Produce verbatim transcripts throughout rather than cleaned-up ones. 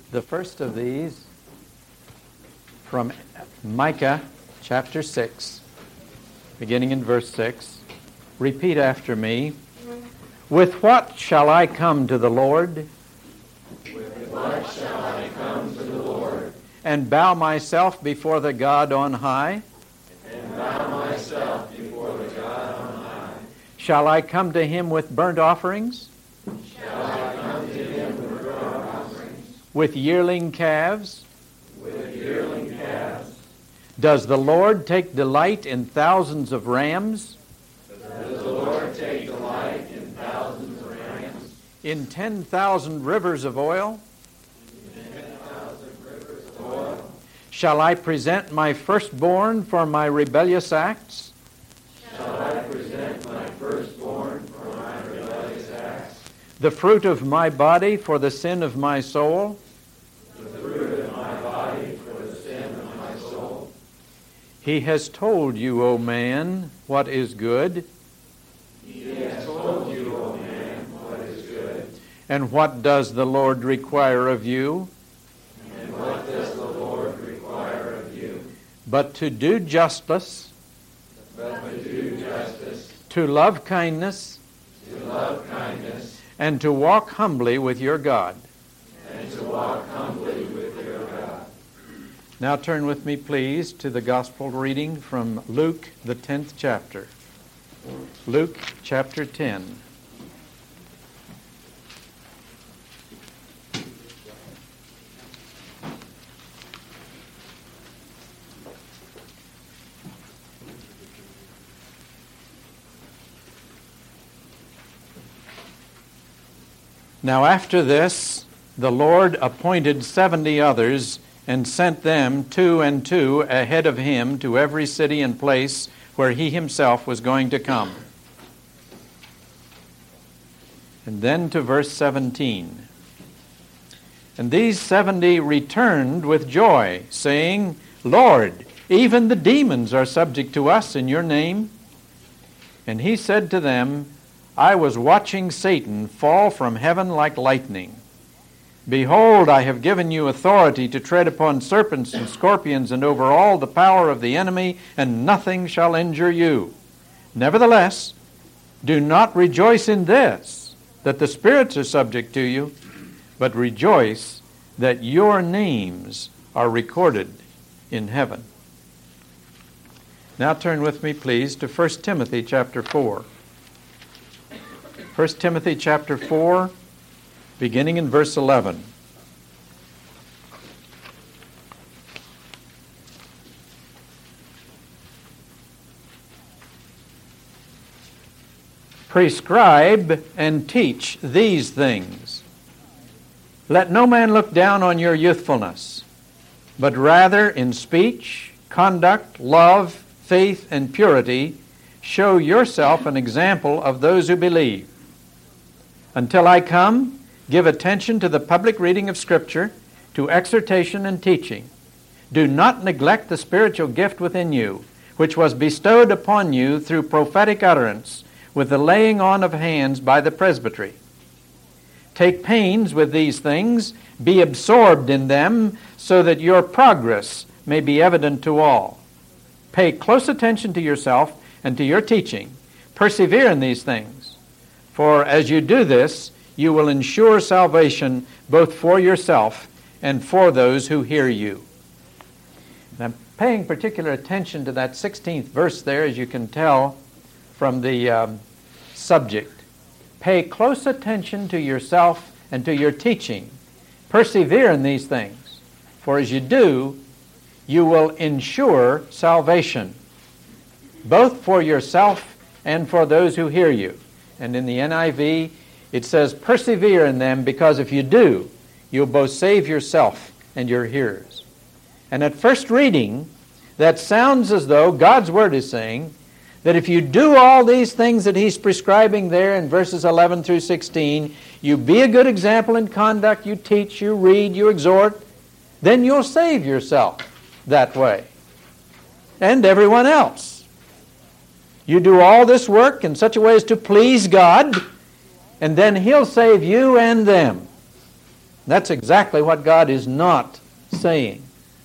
The first of these from Micah chapter six, beginning in verse six. Repeat after me. With what shall I come to the Lord? With what shall I come to the Lord? And bow myself before the God on high? And bow myself before the God on high. Shall I come to him with burnt offerings? Shall I come to him with burnt offerings? With yearling calves? With yearling calves? Does the Lord take delight in thousands of rams? Does the Lord take delight in thousands of rams? In ten thousand rivers of oil? In ten thousand rivers of oil? Shall I present my firstborn for my rebellious acts? Shall I present my firstborn for my rebellious acts? The fruit of my body for the sin of my soul? The fruit of my body for the sin of my soul? He has told you, O man, what is good. He has told you, O man, what is good. And what does the Lord require of you? And what does the Lord require of you? But to do justice, But to do justice, to love kindness, to love kindness, and to walk humbly with your God. and to walk humbly with your God. Now turn with me, please, to the gospel reading from Luke, the tenth chapter. Luke chapter ten. Now after this, the Lord appointed seventy others and sent them two and two ahead of him to every city and place where he himself was going to come. And then to verse seventeen. And these seventy returned with joy, saying, Lord, even the demons are subject to us in your name. And he said to them, I was watching Satan fall from heaven like lightning. Behold, I have given you authority to tread upon serpents and scorpions and over all the power of the enemy, and nothing shall injure you. Nevertheless, do not rejoice in this, that the spirits are subject to you, but rejoice that your names are recorded in heaven. Now turn with me, please, to First Timothy chapter four. First Timothy chapter four, beginning in verse eleven. Prescribe and teach these things. Let no man look down on your youthfulness, but rather in speech, conduct, love, faith, and purity, show yourself an example of those who believe. Until I come, give attention to the public reading of Scripture, to exhortation and teaching. Do not neglect the spiritual gift within you, which was bestowed upon you through prophetic utterance, with the laying on of hands by the presbytery. Take pains with these things, be absorbed in them, so that your progress may be evident to all. Pay close attention to yourself and to your teaching. Persevere in these things. For as you do this, you will ensure salvation both for yourself and for those who hear you. And I'm paying particular attention to that sixteenth verse there, as you can tell from the um, subject. Pay close attention to yourself and to your teaching. Persevere in these things. For as you do, you will ensure salvation, both for yourself and for those who hear you. And in the N I V, it says, persevere in them, because if you do, you'll both save yourself and your hearers. And at first reading, that sounds as though God's Word is saying that if you do all these things that He's prescribing there in verses eleven through sixteen, you be a good example in conduct, you teach, you read, you exhort, then you'll save yourself that way. And everyone else. You do all this work in such a way as to please God, and then He'll save you and them. That's exactly what God is not saying.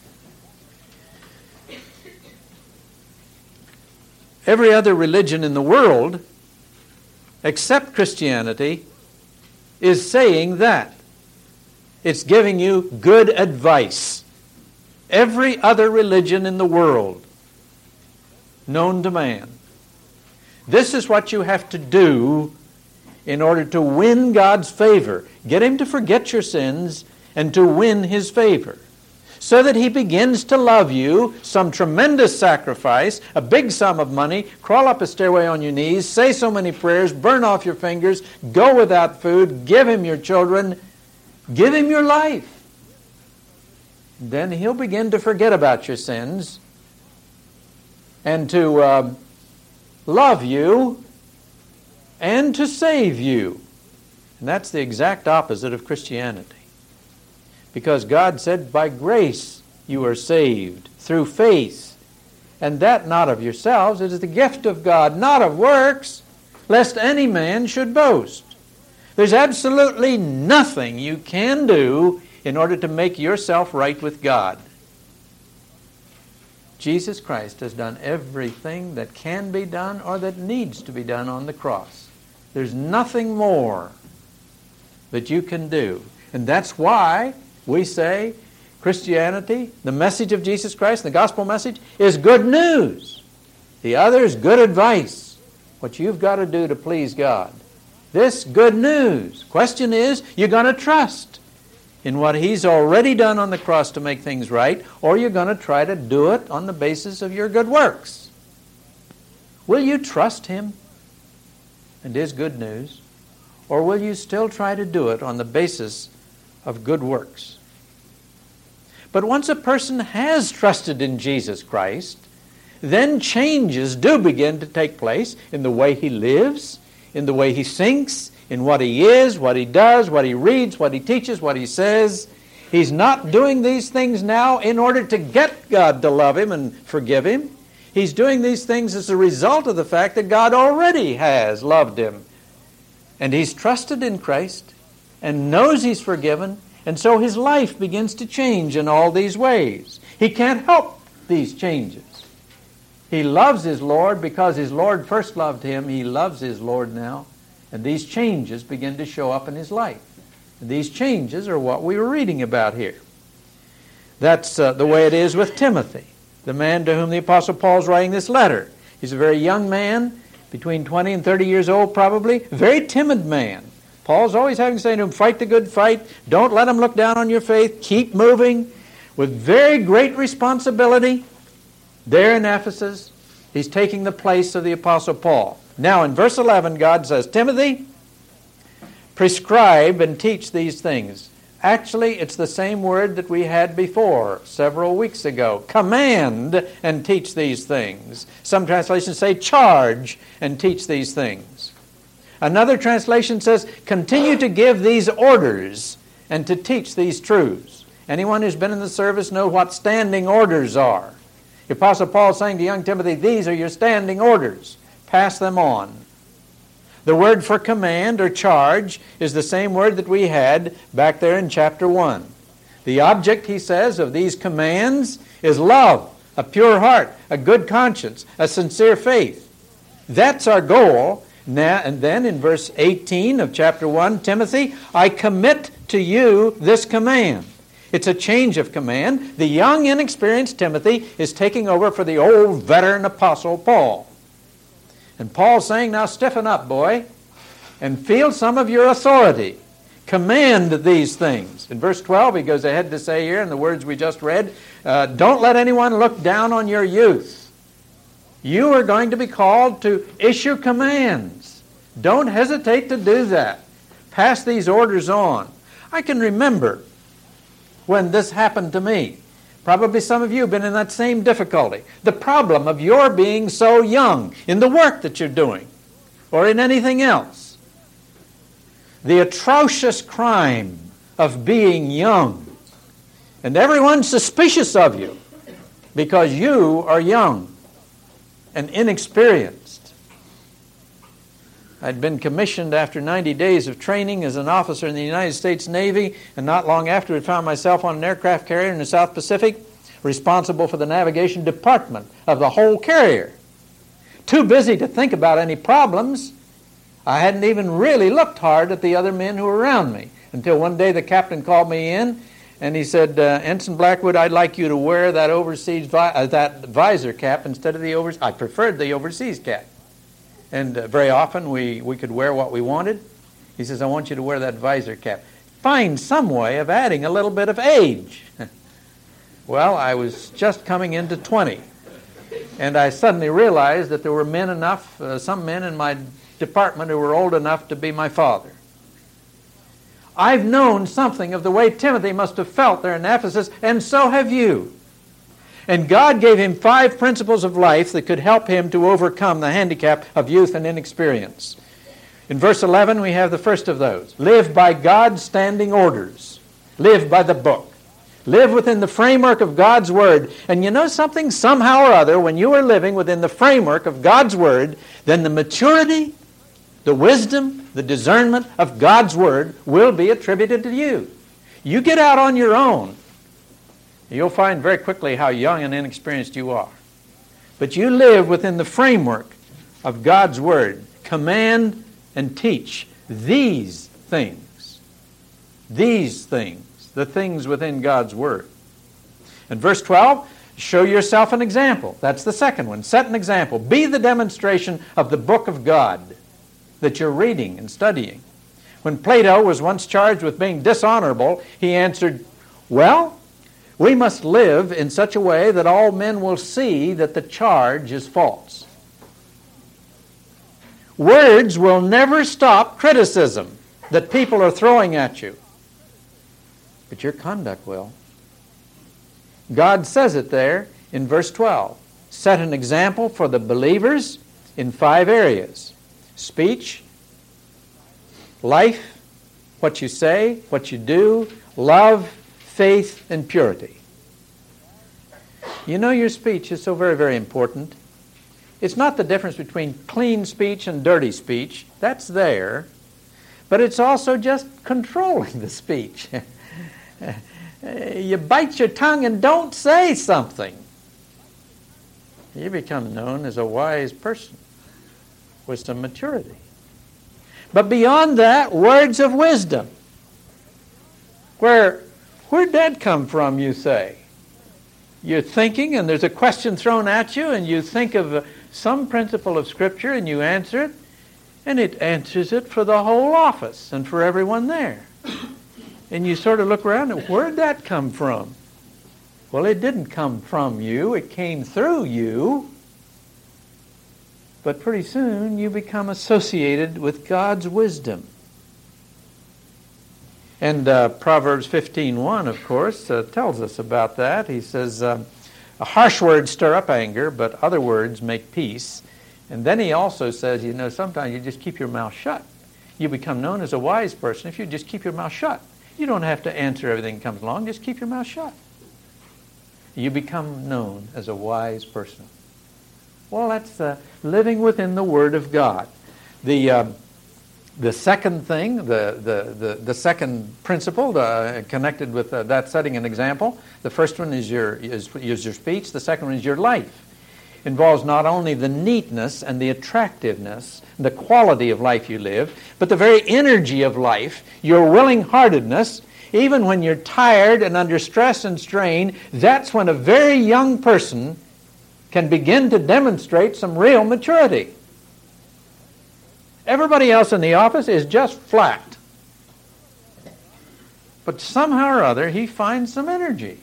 Every other religion in the world, except Christianity, is saying that. It's giving you good advice. Every other religion in the world known to man. This is what you have to do in order to win God's favor. Get Him to forget your sins and to win His favor. So that He begins to love you, some tremendous sacrifice, a big sum of money, crawl up a stairway on your knees, say so many prayers, burn off your fingers, go without food, give Him your children, give Him your life. Then He'll begin to forget about your sins and to uh, love you and to save you. And that's the exact opposite of Christianity. Because God said, by grace you are saved, through faith. And that not of yourselves, it is the gift of God, not of works, lest any man should boast. There's absolutely nothing you can do in order to make yourself right with God. Jesus Christ has done everything that can be done or that needs to be done on the cross. There's nothing more that you can do. And that's why we say Christianity, the message of Jesus Christ, the gospel message, is good news. The other is good advice. What you've got to do to please God. This, good news. Question is, you're going to trust in what He's already done on the cross to make things right, or you're going to try to do it on the basis of your good works. Will you trust Him and His good news, or will you still try to do it on the basis of good works? But once a person has trusted in Jesus Christ, then changes do begin to take place in the way he lives, in the way he thinks, in what he is, what he does, what he reads, what he teaches, what he says. He's not doing these things now in order to get God to love him and forgive him. He's doing these things as a result of the fact that God already has loved him. And he's trusted in Christ and knows he's forgiven, and so his life begins to change in all these ways. He can't help these changes. He loves his Lord because his Lord first loved him. He loves his Lord now. And these changes begin to show up in his life. And these changes are what we were reading about here. That's uh, the way it is with Timothy, the man to whom the Apostle Paul is writing this letter. He's a very young man, between twenty and thirty years old probably, a very timid man. Paul's always having to say to him, fight the good fight, don't let him look down on your faith, keep moving, with very great responsibility. There in Ephesus, he's taking the place of the Apostle Paul. Now in verse eleven, God says, Timothy, prescribe and teach these things. Actually, it's the same word that we had before, several weeks ago. Command and teach these things. Some translations say charge and teach these things. Another translation says continue to give these orders and to teach these truths. Anyone who's been in the service knows what standing orders are. The Apostle Paul is saying to young Timothy, these are your standing orders. Pass them on. The word for command or charge is the same word that we had back there in chapter one. The object, he says, of these commands is love, a pure heart, a good conscience, a sincere faith. That's our goal. Now, and then in verse eighteen of chapter one, Timothy, I commit to you this command. It's a change of command. The young, inexperienced Timothy is taking over for the old, veteran apostle Paul. And Paul's saying, now stiffen up, boy, and feel some of your authority. Command these things. In verse twelve, he goes ahead to say here, in the words we just read, uh, don't let anyone look down on your youth. You are going to be called to issue commands. Don't hesitate to do that. Pass these orders on. I can remember when this happened to me. Probably some of you have been in that same difficulty. The problem of your being so young in the work that you're doing or in anything else. The atrocious crime of being young. And everyone's suspicious of you because you are young and inexperienced. I'd been commissioned after ninety days of training as an officer in the United States Navy, and not long after I found myself on an aircraft carrier in the South Pacific, responsible for the navigation department of the whole carrier. Too busy to think about any problems, I hadn't even really looked hard at the other men who were around me, until one day the captain called me in, and he said, uh, Ensign Blackwood, I'd like you to wear that overseas vi- uh, that visor cap instead of the overseas. I preferred the overseas cap. And uh, very often we, we could wear what we wanted. He says, I want you to wear that visor cap. Find some way of adding a little bit of age. Well, I was just coming into twenty. And I suddenly realized that there were men enough, uh, some men in my department who were old enough to be my father. I've known something of the way Timothy must have felt there in Ephesus, and so have you. And God gave him five principles of life that could help him to overcome the handicap of youth and inexperience. In verse eleven, we have the first of those. Live by God's standing orders. Live by the book. Live within the framework of God's Word. And you know something? Somehow or other, when you are living within the framework of God's Word, then the maturity, the wisdom, the discernment of God's Word will be attributed to you. You get out on your own, you'll find very quickly how young and inexperienced you are. But you live within the framework of God's Word. Command and teach these things. These things. The things within God's Word. In verse twelve, show yourself an example. That's the second one. Set an example. Be the demonstration of the book of God that you're reading and studying. When Plato was once charged with being dishonorable, he answered, well, we must live in such a way that all men will see that the charge is false. Words will never stop criticism that people are throwing at you. But your conduct will. God says it there in verse twelve. Set an example for the believers in five areas. Speech, life, what you say, what you do, love, faith, and purity. You know your speech is so very, very important. It's not the difference between clean speech and dirty speech. That's there. But it's also just controlling the speech. You bite your tongue and don't say something. You become known as a wise person with some maturity. But beyond that, words of wisdom. Where, where'd that come from, you say? You're thinking and there's a question thrown at you and you think of uh, some principle of Scripture and you answer it, and it answers it for the whole office and for everyone there. And you sort of look around and where'd that come from? Well, it didn't come from you. It came through you. But pretty soon you become associated with God's wisdom. And uh, Proverbs fifteen one, of course, uh, tells us about that. He says, uh, harsh words stir up anger, but other words make peace. And then he also says, you know, sometimes you just keep your mouth shut. You become known as a wise person if you just keep your mouth shut. You don't have to answer everything that comes along. Just keep your mouth shut. You become known as a wise person. Well, that's uh, living within the Word of God. The uh, the second thing, the the the, the second principle uh, connected with uh, that setting an example. The first one is your is, is your speech. The second one is your life. Involves not only the neatness and the attractiveness, the quality of life you live, but the very energy of life, your willing-heartedness. Even when you're tired and under stress and strain, that's when a very young person can begin to demonstrate some real maturity. Everybody else in the office is just flat. But somehow or other, he finds some energy.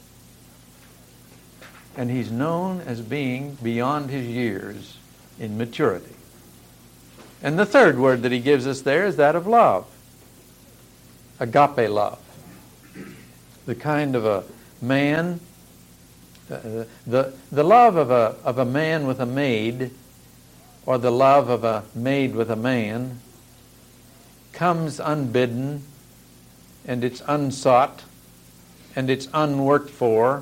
And he's known as being beyond his years in maturity. And the third word that he gives us there is that of love. Agape love. The kind of a man, uh, the, the love of a, of a man with a maid, or the love of a maid with a man, comes unbidden, and it's unsought, and it's unworked for.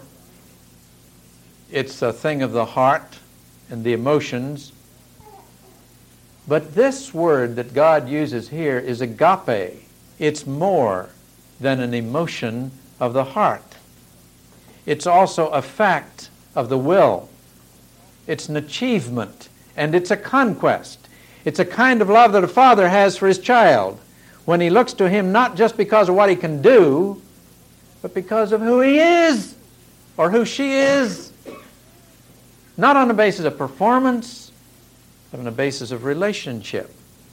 It's a thing of the heart and the emotions. But this word that God uses here is agape. It's more than an emotion of the heart. It's also a fact of the will. It's an achievement, and it's a conquest. It's a kind of love that a father has for his child when he looks to him not just because of what he can do, but because of who he is or who she is. Not on the basis of performance, but on the basis of relationship.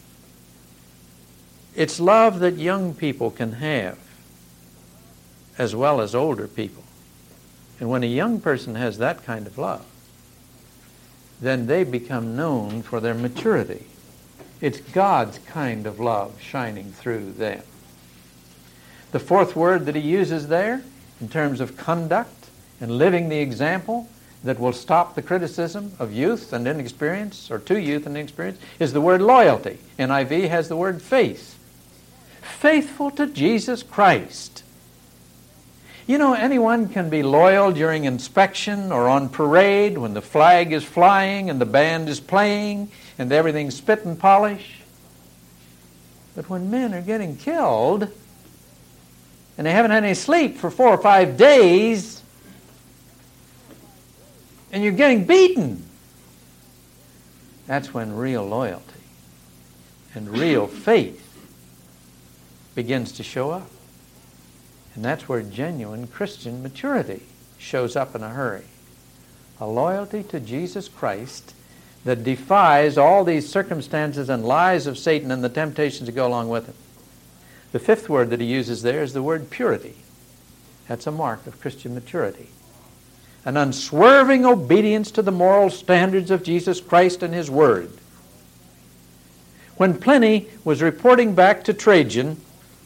It's love that young people can have as well as older people. And when a young person has that kind of love, then they become known for their maturity. It's God's kind of love shining through them. The fourth word that he uses there, in terms of conduct and living the example that will stop the criticism of youth and inexperience, or to youth and inexperience, is the word loyalty. N I V has the word faith. Faithful to Jesus Christ. You know, anyone can be loyal during inspection or on parade when the flag is flying and the band is playing and everything's spit and polish. But when men are getting killed and they haven't had any sleep for four or five days and you're getting beaten, that's when real loyalty and real faith begins to show up. And that's where genuine Christian maturity shows up in a hurry. A loyalty to Jesus Christ that defies all these circumstances and lies of Satan and the temptations that go along with it. The fifth word that he uses there is the word purity. That's a mark of Christian maturity. An unswerving obedience to the moral standards of Jesus Christ and his word. When Pliny was reporting back to Trajan,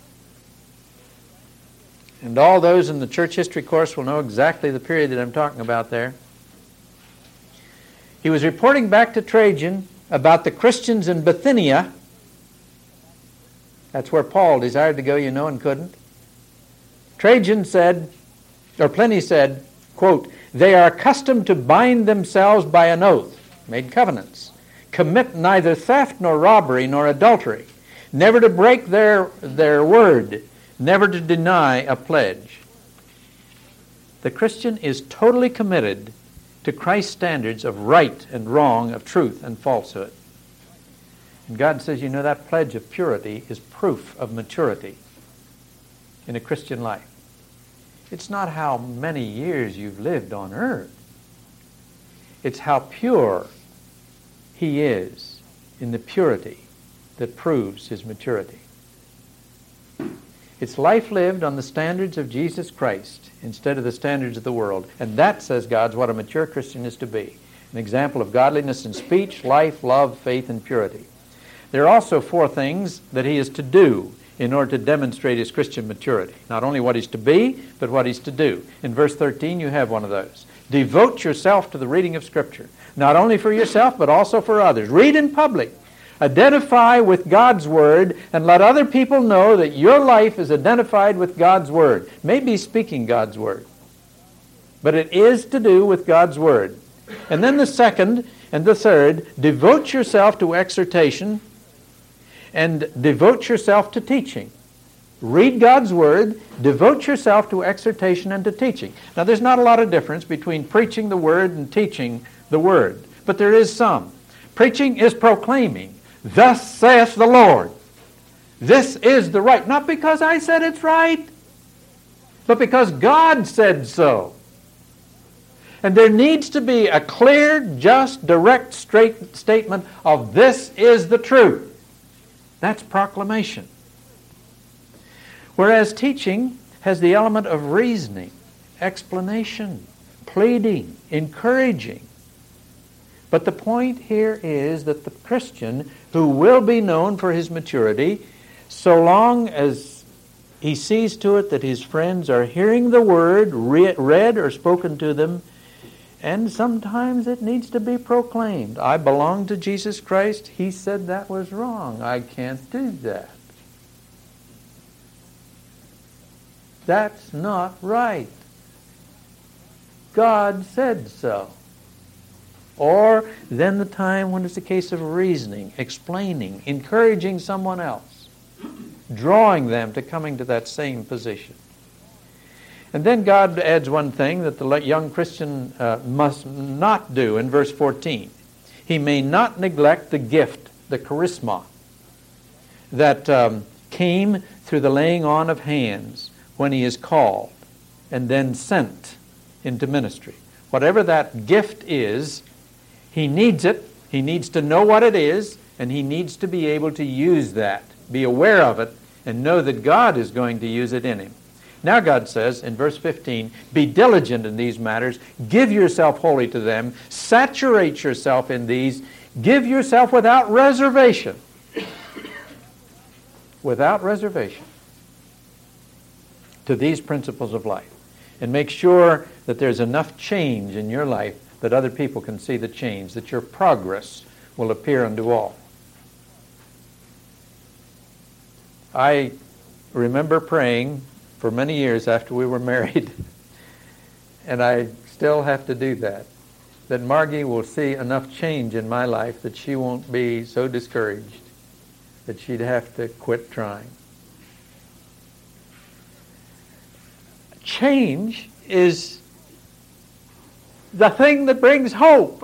and all those in the church history course will know exactly the period that I'm talking about there. He was reporting back to Trajan about the Christians in Bithynia. That's where Paul desired to go, you know, and couldn't. Trajan said, or Pliny said, quote, "They are accustomed to bind themselves by an oath," made covenants, "commit neither theft nor robbery nor adultery, never to break their, their word, never to deny a pledge." The Christian is totally committed to Christ's standards of right and wrong, of truth and falsehood. And God says, you know, that pledge of purity is proof of maturity in a Christian life. It's not how many years you've lived on earth. It's how pure he is in the purity that proves his maturity. It's life lived on the standards of Jesus Christ instead of the standards of the world. And that, says God, is what a mature Christian is to be. An example of godliness in speech, life, love, faith, and purity. There are also four things that he is to do in order to demonstrate his Christian maturity. Not only what he's to be, but what he's to do. In verse thirteen, you have one of those. Devote yourself to the reading of Scripture. Not only for yourself, but also for others. Read in public. Identify with God's Word and let other people know that your life is identified with God's Word. Maybe speaking God's Word, but it is to do with God's Word. And then the second and the third, devote yourself to exhortation and devote yourself to teaching. Read God's Word, devote yourself to exhortation and to teaching. Now, there's not a lot of difference between preaching the Word and teaching the Word, but there is some. Preaching is proclaiming, "Thus saith the Lord." This is the right. Not because I said it's right, but because God said so. And there needs to be a clear, just, direct, straight statement of this is the truth. That's proclamation. Whereas teaching has the element of reasoning, explanation, pleading, encouraging. But the point here is that the Christian, who will be known for his maturity, so long as he sees to it that his friends are hearing the Word read or spoken to them, and sometimes it needs to be proclaimed. I belong to Jesus Christ. He said that was wrong. I can't do that. That's not right. God said so. Or then the time when it's a case of reasoning, explaining, encouraging someone else, drawing them to coming to that same position. And then God adds one thing that the young Christian uh, must not do in verse fourteen. He may not neglect the gift, the charisma, that um, came through the laying on of hands when he is called and then sent into ministry. Whatever that gift is, he needs it. He needs to know what it is, and he needs to be able to use that, be aware of it, and know that God is going to use it in him. Now God says in verse fifteen, be diligent in these matters, give yourself wholly to them, saturate yourself in these, give yourself without reservation. Without reservation to these principles of life. And make sure that there's enough change in your life that other people can see the change, that your progress will appear unto all. I remember praying for many years after we were married, and I still have to do that, that Margie will see enough change in my life that she won't be so discouraged that she'd have to quit trying. Change is the thing that brings hope.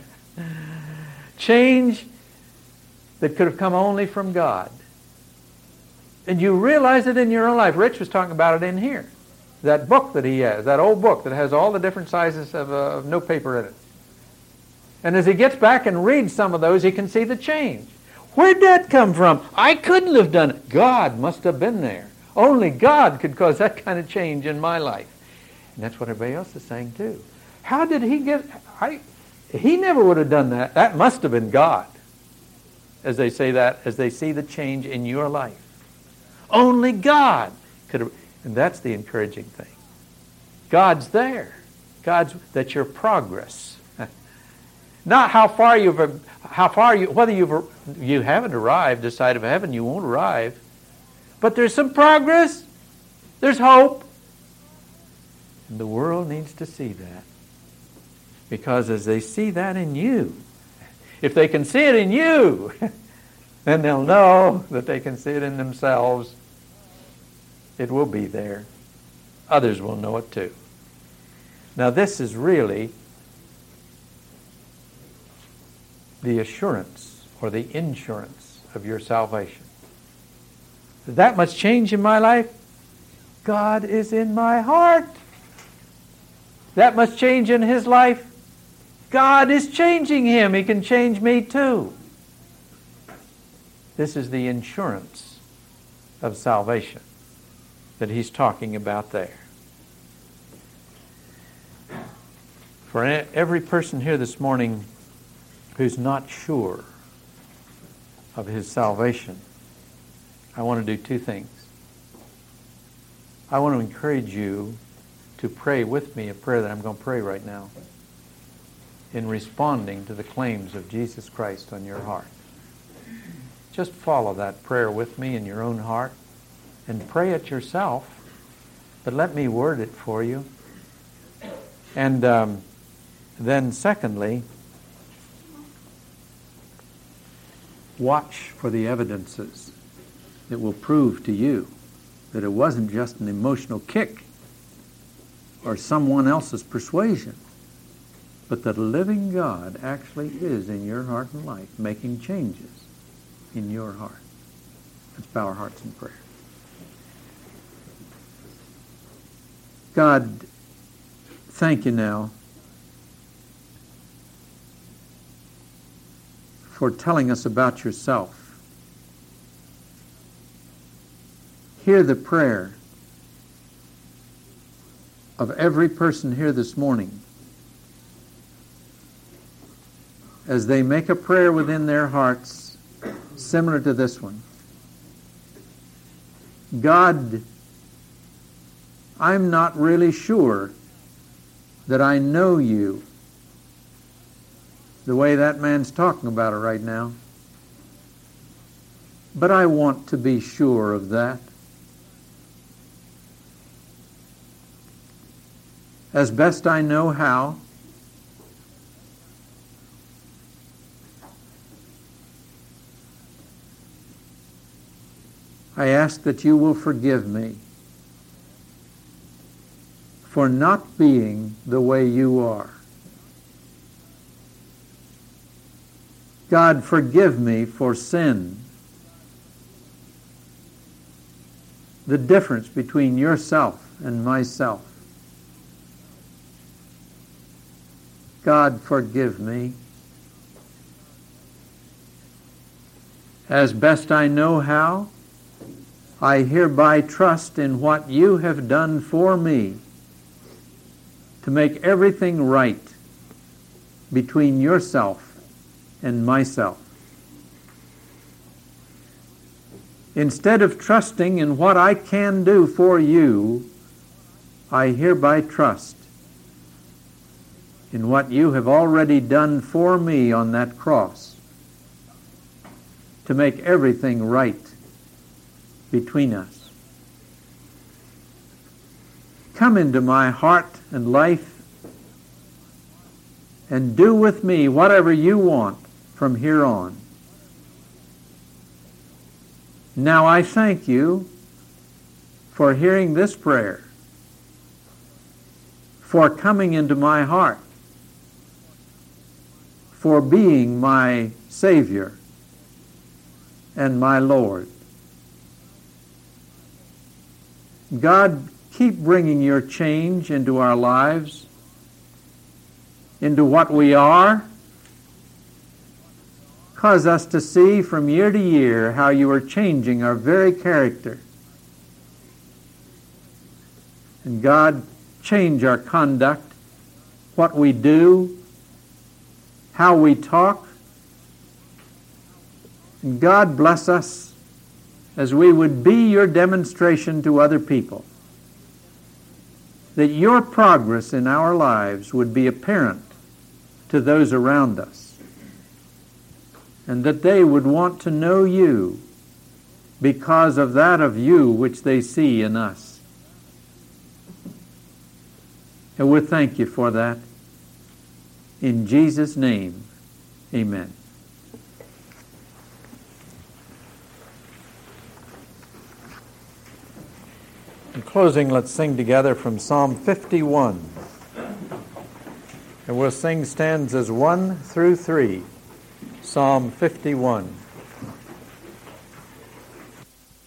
Change that could have come only from God. And you realize it in your own life. Rich was talking about it in here. That book that he has, that old book that has all the different sizes of, uh, of notepaper in it. And as he gets back and reads some of those, he can see the change. Where'd that come from? I couldn't have done it. God must have been there. Only God could cause that kind of change in my life. And that's what everybody else is saying too. How did he get... I, he never would have done that. That must have been God. As they say that, as they see the change in your life. Only God could have... And that's the encouraging thing. God's there. God's... That's your progress. Not how far you've... How far you... Whether you've... You haven't arrived this side of heaven, you won't arrive. But there's some progress. There's hope. And the world needs to see that. Because as they see that in you, if they can see it in you, then they'll know that they can see it in themselves. It will be there. Others will know it too. Now this is really the assurance or the insurance of your salvation. That much change in my life? God is in my heart. That much change in his life? God is changing him. He can change me too. This is the insurance of salvation that he's talking about there. For every person here this morning who's not sure of his salvation, I want to do two things. I want to encourage you to pray with me a prayer that I'm going to pray right now in responding to the claims of Jesus Christ on your heart. Just follow that prayer with me in your own heart and pray it yourself, but let me word it for you. And um, then secondly, watch for the evidences that will prove to you that it wasn't just an emotional kick or someone else's persuasion, but that a living God actually is in your heart and life, making changes in your heart. Let's bow our hearts in prayer. God, thank you now for telling us about yourself. Hear the prayer of every person here this morning as they make a prayer within their hearts similar to this one. God, I'm not really sure that I know you the way that man's talking about it right now, but I want to be sure of that. As best I know how, I ask that you will forgive me for not being the way you are. God, forgive me for sin. The difference between yourself and myself. God, forgive me. As best I know how, I hereby trust in what you have done for me to make everything right between yourself and myself. Instead of trusting in what I can do for you, I hereby trust in what you have already done for me on that cross to make everything right between us. Come into my heart and life and do with me whatever you want from here on. Now I thank you for hearing this prayer, for coming into my heart, for being my Savior and my Lord. God, keep bringing your change into our lives, into what we are. Cause us to see from year to year how you are changing our very character. And God, change our conduct, what we do, how we talk. And God, bless us as we would be your demonstration to other people, that your progress in our lives would be apparent to those around us, and that they would want to know you because of that of you which they see in us. And we thank you for that. In Jesus' name, amen. In closing, let's sing together from Psalm fifty-one. And we'll sing stanzas one through three. Psalm fifty-one.